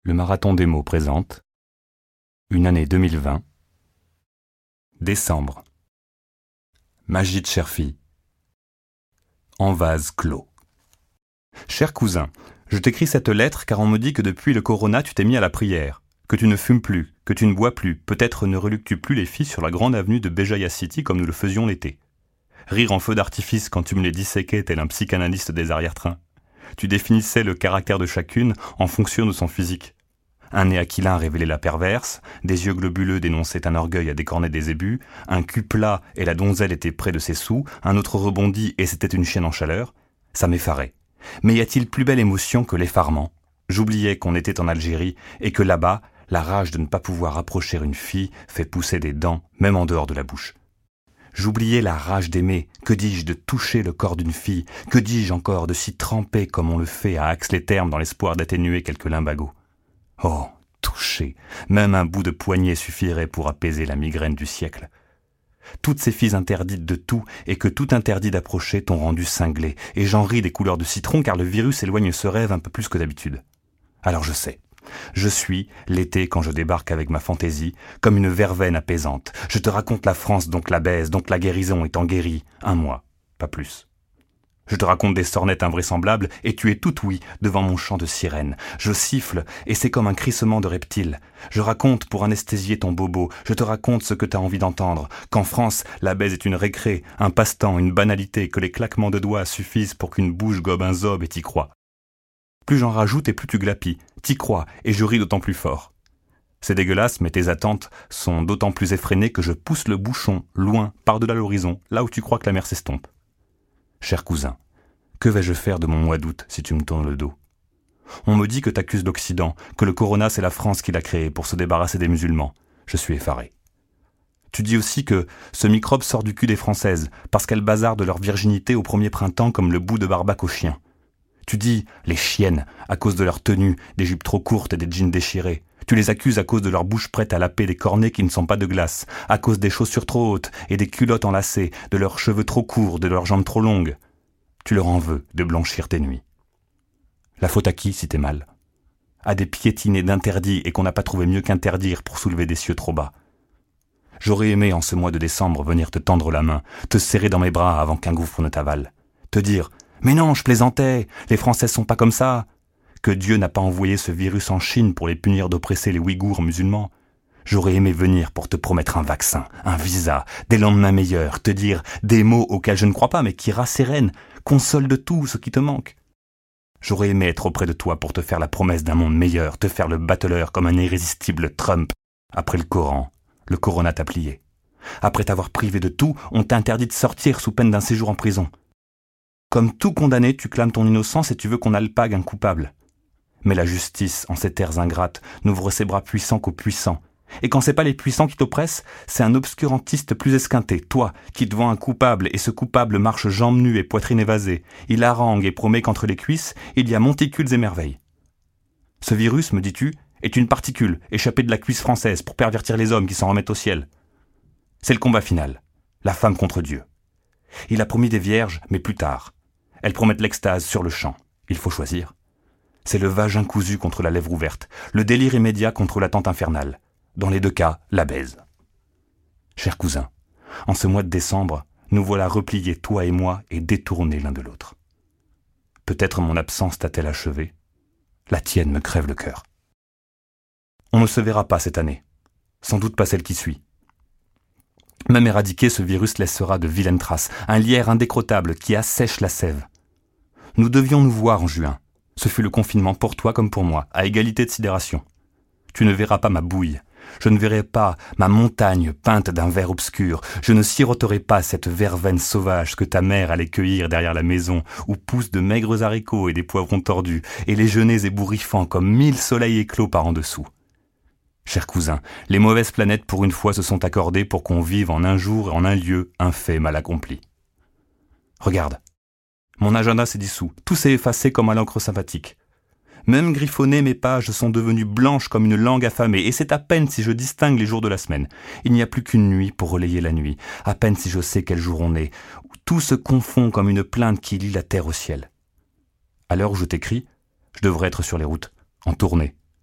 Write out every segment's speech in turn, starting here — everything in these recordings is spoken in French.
Le Marathon des mots présente une année 2020, décembre. Majid Cherfi. En vase clos. Cher cousin, je t'écris cette lettre car on me dit que depuis le corona tu t'es mis à la prière, que tu ne fumes plus, que tu ne bois plus, peut-être ne reluques-tu plus les filles sur la grande avenue de Béjaïa City comme nous le faisions l'été. Rire en feu d'artifice quand tu me les disséquais tel un psychanalyste des arrière-trains. Tu définissais le caractère de chacune en fonction de son physique. Un nez aquilin révélait la perverse, des yeux globuleux dénonçaient un orgueil à décorner des ébus, un cul plat et la donzelle était près de ses sous, un autre rebondit et c'était une chienne en chaleur. Ça m'effarait. Mais y a-t-il plus belle émotion que l'effarement ? J'oubliais qu'on était en Algérie et que là-bas, la rage de ne pas pouvoir approcher une fille fait pousser des dents, même en dehors de la bouche. J'oubliais la rage d'aimer, que dis-je de toucher le corps d'une fille, que dis-je encore de s'y tremper comme on le fait à Aix-les-Thermes dans l'espoir d'atténuer quelques limbagos. Oh, toucher, même un bout de poignet suffirait pour apaiser la migraine du siècle. Toutes ces filles interdites de tout et que tout interdit d'approcher t'ont rendu cinglé, et j'en ris des couleurs de citron car le virus éloigne ce rêve un peu plus que d'habitude. Alors je sais. Je suis, l'été quand je débarque avec ma fantaisie, comme une verveine apaisante. Je te raconte la France, donc la baise, donc la guérison étant guérie. Un mois, pas plus. Je te raconte des sornettes invraisemblables et tu es toute ouïe devant mon chant de sirène. Je siffle et c'est comme un crissement de reptile. Je raconte pour anesthésier ton bobo. Je te raconte ce que t'as envie d'entendre. Qu'en France, la baise est une récré, un passe-temps, une banalité, que les claquements de doigts suffisent pour qu'une bouche gobe un zob et t'y crois. Plus j'en rajoute et plus tu glapis. T'y crois et je ris d'autant plus fort. C'est dégueulasse, mais tes attentes sont d'autant plus effrénées que je pousse le bouchon, loin, par-delà l'horizon, là où tu crois que la mer s'estompe. Cher cousin, que vais-je faire de mon mois d'août si tu me tournes le dos ? On me dit que t'accuses l'Occident, que le corona c'est la France qui l'a créé pour se débarrasser des musulmans. Je suis effaré. Tu dis aussi que ce microbe sort du cul des Françaises, parce qu'elles bazardent leur virginité au premier printemps comme le bout de barbac aux chiens. Tu dis les chiennes, à cause de leur tenue, des jupes trop courtes et des jeans déchirés. Tu les accuses à cause de leur bouche prête à laper des cornets qui ne sont pas de glace, à cause des chaussures trop hautes et des culottes enlacées, de leurs cheveux trop courts, de leurs jambes trop longues. Tu leur en veux de blanchir tes nuits. La faute à qui si t'es mal ? À des piétinés d'interdits et qu'on n'a pas trouvé mieux qu'interdire pour soulever des cieux trop bas. J'aurais aimé en ce mois de décembre venir te tendre la main, te serrer dans mes bras avant qu'un gouffre ne t'avale, te dire « Mais non, je plaisantais, les Françaises sont pas comme ça !» Que Dieu n'a pas envoyé ce virus en Chine pour les punir d'oppresser les Ouïghours musulmans. J'aurais aimé venir pour te promettre un vaccin, un visa, des lendemains meilleurs, te dire des mots auxquels je ne crois pas mais qui rassérénent, consolent de tout ce qui te manque. J'aurais aimé être auprès de toi pour te faire la promesse d'un monde meilleur, te faire le battleur comme un irrésistible Trump. Après le Coran, le corona t'a plié. Après t'avoir privé de tout, on t'a interdit de sortir sous peine d'un séjour en prison. Comme tout condamné, tu clames ton innocence et tu veux qu'on alpague un coupable. Mais la justice, en ces terres ingrates, n'ouvre ses bras puissants qu'aux puissants. Et quand c'est pas les puissants qui t'oppressent, c'est un obscurantiste plus esquinté, toi, qui devant un coupable, et ce coupable marche jambes nues et poitrine évasée. Il harangue et promet qu'entre les cuisses, il y a monticules et merveilles. Ce virus, me dis-tu, est une particule échappée de la cuisse française pour pervertir les hommes qui s'en remettent au ciel. C'est le combat final, la femme contre Dieu. Il a promis des vierges, mais plus tard. Elles promettent l'extase sur le champ. Il faut choisir. C'est le vagin cousu contre la lèvre ouverte, le délire immédiat contre l'attente infernale. Dans les deux cas, la baise. Cher cousin, en ce mois de décembre, nous voilà repliés, toi et moi, et détournés l'un de l'autre. Peut-être mon absence t'a-t-elle achevé. La tienne me crève le cœur. On ne se verra pas cette année, sans doute pas celle qui suit. Même éradiqué, ce virus laissera de vilaines traces, un lierre indécrottable qui assèche la sève. Nous devions nous voir en juin. Ce fut le confinement pour toi comme pour moi, à égalité de sidération. Tu ne verras pas ma bouille. Je ne verrai pas ma montagne peinte d'un vert obscur. Je ne siroterai pas cette verveine sauvage que ta mère allait cueillir derrière la maison, où poussent de maigres haricots et des poivrons tordus, et les genêts ébouriffants comme 1000 soleils éclos par en dessous. Cher cousin, les mauvaises planètes pour une fois se sont accordées pour qu'on vive en un jour et en un lieu un fait mal accompli. Regarde, mon agenda s'est dissous, tout s'est effacé comme à l'encre sympathique. Même griffonnées, mes pages sont devenues blanches comme une langue affamée, et c'est à peine si je distingue les jours de la semaine. Il n'y a plus qu'une nuit pour relayer la nuit, à peine si je sais quel jour on est, où tout se confond comme une plainte qui lie la terre au ciel. À l'heure où je t'écris, je devrais être sur les routes, en tournée,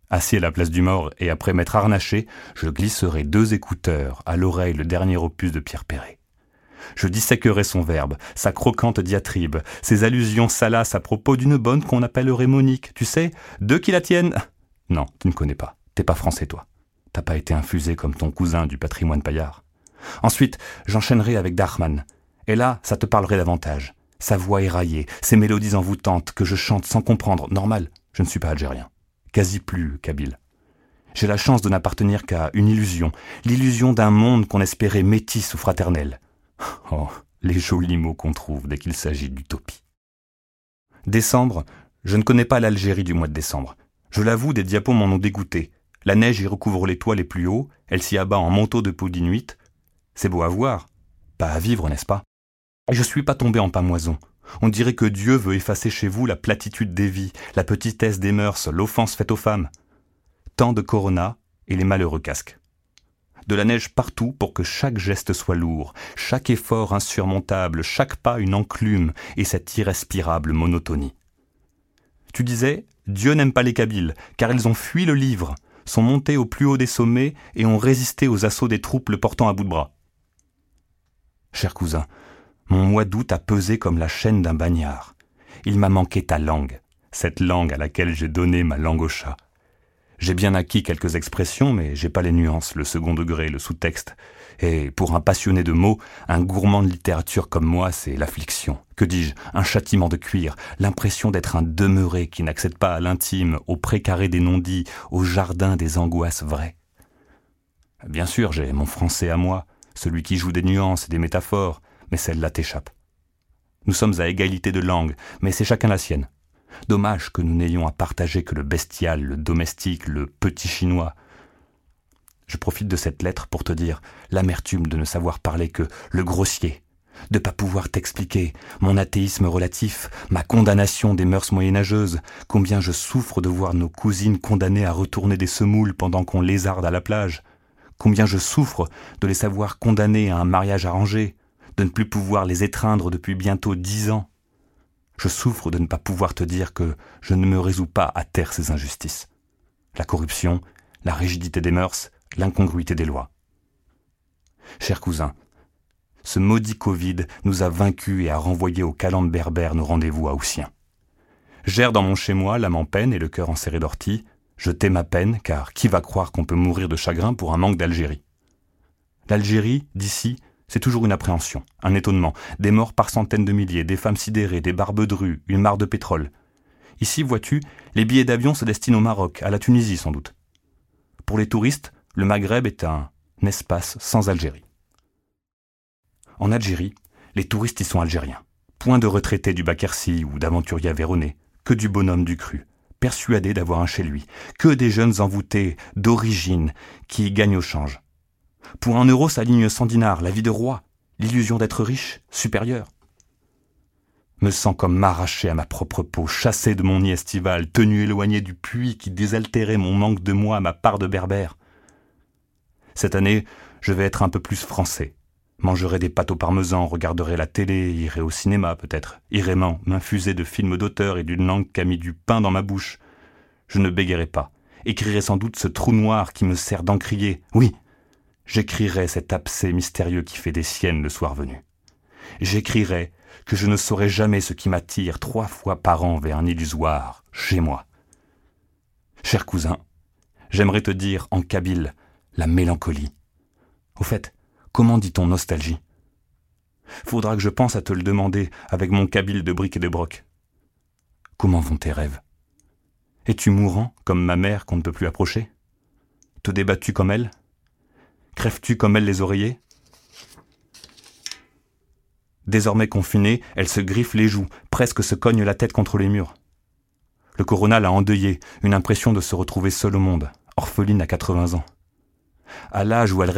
Assis à la place du mort et après m'être harnaché, je glisserai 2 écouteurs à l'oreille le dernier opus de Pierre Perret. Je disséquerai son verbe, sa croquante diatribe, ses allusions salaces à propos d'une bonne qu'on appellerait Monique. Tu sais, 2 qui la tiennent. Non, tu ne connais pas. T'es pas français, toi. T'as pas été infusé comme ton cousin du patrimoine paillard. Ensuite, j'enchaînerai avec Darman. Et là, ça te parlerait davantage. Sa voix éraillée, ses mélodies envoûtantes que je chante sans comprendre. Normal, je ne suis pas algérien. Quasi plus kabyle. J'ai la chance de n'appartenir qu'à une illusion, l'illusion d'un monde qu'on espérait métis ou fraternel. Oh, les jolis mots qu'on trouve dès qu'il s'agit d'utopie. Décembre, je ne connais pas l'Algérie du mois de décembre. Je l'avoue, des diapos m'en ont dégoûté. La neige y recouvre les toits les plus hauts, elle s'y abat en manteau de peau d'inuit. C'est beau à voir, pas à vivre, n'est-ce pas? Et je suis pas tombé en pamoison. On dirait que Dieu veut effacer chez vous la platitude des vies, la petitesse des mœurs, l'offense faite aux femmes. Tant de corona et les malheureux casques. De la neige partout pour que chaque geste soit lourd, chaque effort insurmontable, chaque pas une enclume et cette irrespirable monotonie. Tu disais, Dieu n'aime pas les Kabyles, car ils ont fui le livre, sont montés au plus haut des sommets et ont résisté aux assauts des troupes le portant à bout de bras. Cher cousin, mon mois d'août a pesé comme la chaîne d'un bagnard. Il m'a manqué ta langue, cette langue à laquelle j'ai donné ma langue au chat. J'ai bien acquis quelques expressions, mais j'ai pas les nuances, le second degré, le sous-texte. Et pour un passionné de mots, un gourmand de littérature comme moi, c'est l'affliction. Que dis-je, un châtiment de cuir, l'impression d'être un demeuré qui n'accède pas à l'intime, au précaré des non-dits, au jardin des angoisses vraies. Bien sûr, j'ai mon français à moi, celui qui joue des nuances et des métaphores, mais celle-là t'échappe. Nous sommes à égalité de langue, mais c'est chacun la sienne. Dommage que nous n'ayons à partager que le bestial, le domestique, le petit chinois. Je profite de cette lettre pour te dire l'amertume de ne savoir parler que le grossier, de pas pouvoir t'expliquer mon athéisme relatif, ma condamnation des mœurs moyenâgeuses, combien je souffre de voir nos cousines condamnées à retourner des semoules pendant qu'on lézarde à la plage, combien je souffre de les savoir condamnées à un mariage arrangé, de ne plus pouvoir les étreindre depuis bientôt 10 ans. Je souffre de ne pas pouvoir te dire que je ne me résous pas à taire ces injustices. La corruption, la rigidité des mœurs, l'incongruité des lois. Cher cousin, ce maudit Covid nous a vaincus et a renvoyé aux calendes berbères nos rendez-vous haussiens. J'erre dans mon chez-moi, l'âme en peine et le cœur enserré d'ortie. Je tais ma peine, car qui va croire qu'on peut mourir de chagrin pour un manque d'Algérie? L'Algérie, d'ici, c'est toujours une appréhension, un étonnement, des morts par centaines de milliers, des femmes sidérées, des barbes drues, une mare de pétrole. Ici, vois-tu, les billets d'avion se destinent au Maroc, à la Tunisie sans doute. Pour les touristes, le Maghreb est un espace sans Algérie. En Algérie, les touristes y sont algériens. Point de retraités du Baquercy ou d'aventuriers aveyronnais, que du bonhomme du cru, persuadé d'avoir un chez lui, que des jeunes envoûtés d'origine qui y gagnent au change. Pour 1 euro s'aligne 100 dinars, la vie de roi, l'illusion d'être riche, supérieur. Me sens comme m'arracher à ma propre peau, chassé de mon nid estival, tenu éloigné du puits qui désaltérait mon manque de moi, ma part de berbère. Cette année, je vais être un peu plus français. Mangerai des pâtes au parmesan, regarderai la télé, irai au cinéma peut-être, irai m'infuser de films d'auteurs et d'une langue qui a mis du pain dans ma bouche. Je ne bégayerai pas, écrirai sans doute ce trou noir qui me sert d'encrier. Oui, j'écrirai cet abcès mystérieux qui fait des siennes le soir venu. J'écrirai que je ne saurai jamais ce qui m'attire 3 fois par an vers un illusoire, chez moi. Cher cousin, j'aimerais te dire en kabyle la mélancolie. Au fait, comment dit-on nostalgie? Faudra que je pense à te le demander avec mon kabyle de briques et de broc. Comment vont tes rêves? Es-tu mourant comme ma mère qu'on ne peut plus approcher? Te débats-tu comme elle? Crèves-tu comme elle les oreillers? Désormais confinée, elle se griffe les joues, presque se cogne la tête contre les murs. Le corona l'a endeuillée, une impression de se retrouver seule au monde, orpheline à 80 ans. À l'âge où elle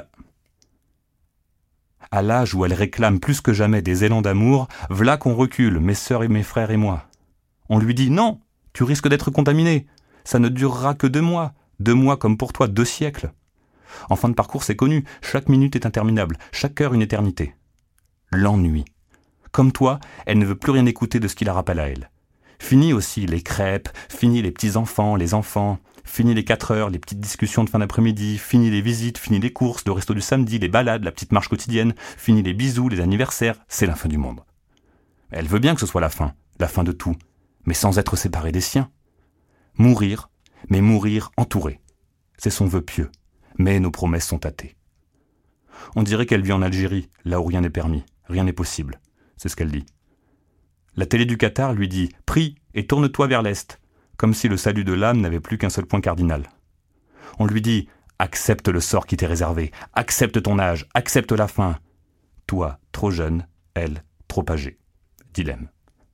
réclame plus que jamais des élans d'amour, v'là qu'on recule, mes sœurs et mes frères et moi. On lui dit « Non, tu risques d'être contaminé, ça ne durera que 2 mois, 2 mois comme pour toi 2 siècles. » En fin de parcours, c'est connu, chaque minute est interminable, chaque heure une éternité. L'ennui. Comme toi, elle ne veut plus rien écouter de ce qui la rappelle à elle. Fini aussi les crêpes, fini les petits-enfants, les enfants, Fini les 4 heures, les petites discussions de fin d'après-midi, fini les visites, fini les courses, le resto du samedi, les balades, la petite marche quotidienne, fini les bisous, les anniversaires, c'est la fin du monde. Elle veut bien que ce soit la fin de tout, mais sans être séparée des siens. Mourir, mais mourir entourée. C'est son vœu pieux, mais nos promesses sont athées. On dirait qu'elle vit en Algérie, là où rien n'est permis, rien n'est possible. C'est ce qu'elle dit. La télé du Qatar lui dit « Prie et tourne-toi vers l'Est », comme si le salut de l'âme n'avait plus qu'un seul point cardinal. On lui dit « Accepte le sort qui t'est réservé, accepte ton âge, accepte la fin. » Toi, trop jeune, elle, trop âgée. Dilemme.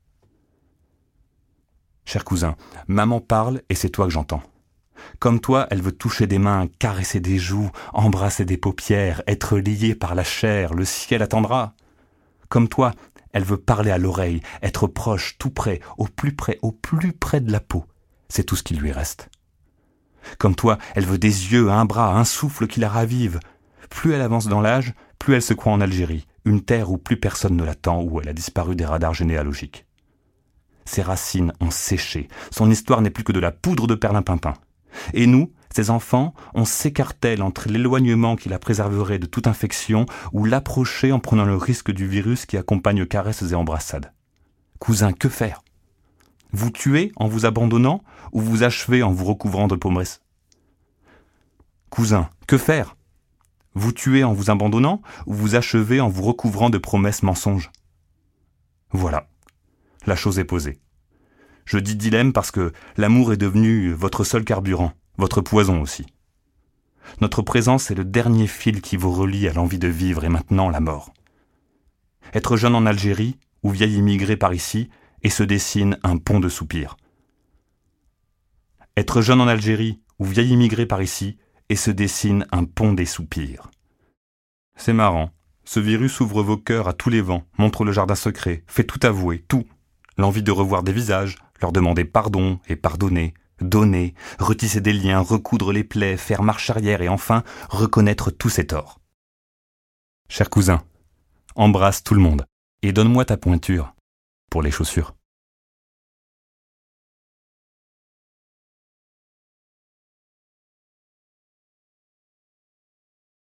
Cher cousin, maman parle et c'est toi que j'entends. Comme toi, elle veut toucher des mains, caresser des joues, embrasser des paupières, être liée par la chair, le ciel attendra. Comme toi, elle veut parler à l'oreille, être proche, tout près, au plus près de la peau. C'est tout ce qui lui reste. Comme toi, elle veut des yeux, un bras, un souffle qui la ravive. Plus elle avance dans l'âge, plus elle se croit en Algérie, une terre où plus personne ne l'attend, où elle a disparu des radars généalogiques. Ses racines ont séché, son histoire n'est plus que de la poudre de perlimpinpin. Et nous, ses enfants, on s'écartèle entre l'éloignement qui la préserverait de toute infection ou l'approcher en prenant le risque du virus qui accompagne caresses et embrassades. Cousin, que faire ? Vous tuer en vous abandonnant ou vous achever en vous recouvrant de promesses ? Cousin, que faire ? Vous tuer en vous abandonnant ou vous achever en vous recouvrant de promesses mensonges ? Voilà, la chose est posée. Je dis dilemme parce que l'amour est devenu votre seul carburant, votre poison aussi. Notre présence est le dernier fil qui vous relie à l'envie de vivre et maintenant la mort. Être jeune en Algérie ou vieil immigré par ici et se dessine un pont de soupirs. Être jeune en Algérie ou vieil immigré par ici et se dessine un pont des soupirs. C'est marrant, ce virus ouvre vos cœurs à tous les vents, montre le jardin secret, fait tout avouer, tout. L'envie de revoir des visages, leur demander pardon et pardonner, donner, retisser des liens, recoudre les plaies, faire marche arrière et enfin reconnaître tous ses torts. Cher cousin, embrasse tout le monde et donne-moi ta pointure pour les chaussures.